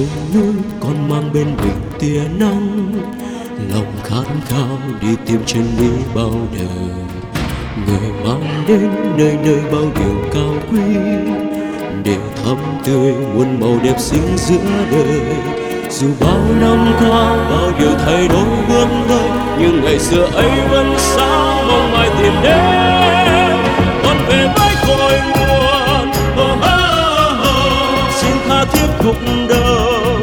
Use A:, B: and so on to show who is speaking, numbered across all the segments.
A: sông núi còn mang bên mình tia nắng, lòng khát khao đi tìm chân lý bao đời. Người mang đến nơi nơi bao điều cao quý, để thắm tươi muôn màu đẹp xinh giữa đời. Dù bao năm qua bao điều thay đổi bước tới, nhưng ngày xưa ấy vẫn sáng mong mai tìm đến. Còn về với cội nguồn, xin tha thiết cuộc đời.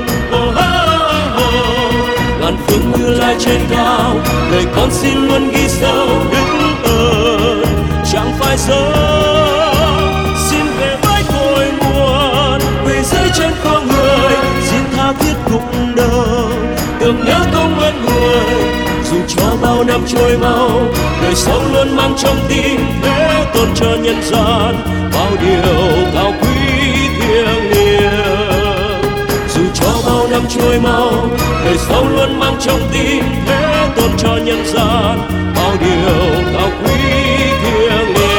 A: Ngàn phương Như Lai trên cao, lời con xin luôn ghi sâu đức ơn chẳng phai dấu. Xin về với cội nguồn, quỳ dưới chân con người, xin tha thiết cuộc đời, tưởng nhớ công ơn người. Dù cho bao năm trôi mau, đời sống luôn mang trong tim thế tôn cho nhân gian bao điều cao quý thiêng liêng. Dù cho bao năm trôi mau, đời sống luôn mang trong tim thế tôn cho nhân gian bao điều cao quý thiêng liêng.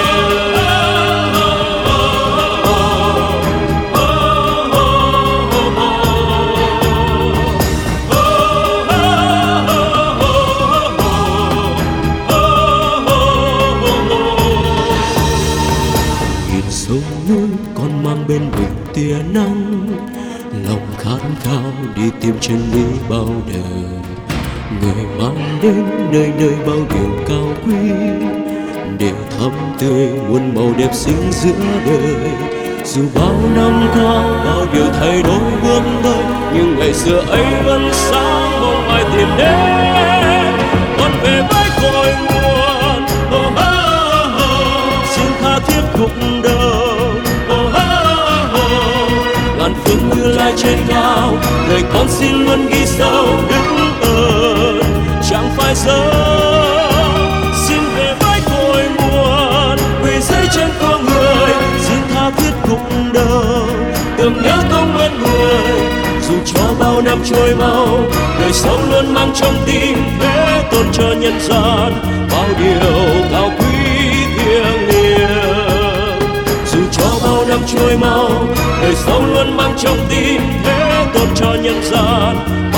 A: Sông núi còn mang bên mình tia nắng, lòng khát khao đi tìm chân lý bao đời. Người mang đến nơi nơi bao điều cao quý, để thắm tươi muôn màu đẹp xinh giữa đời. Dù bao năm qua bao điều thay đổi bước tới, nhưng ngày xưa ấy vẫn sáng mong mai tìm đến. Còn về với cội nguồn, xin tha thiết cuộc đời. Ngàn phương Như Lai trên cao, lời con xin luôn ghi sâu đức ơn chẳng phai dấu. Xin về với cội nguồn, quỳ dưới chân con người, xin tha thiết cuộc đời, tưởng nhớ công ơn người. Dù cho bao năm trôi mau, đời sống luôn mang trong tim thế tôn cho nhân gian bao điều cao quý thiêng liêng. Dù cho bao năm trôi mau, đời sống luôn mang trong tim thế tôn cho nhân gian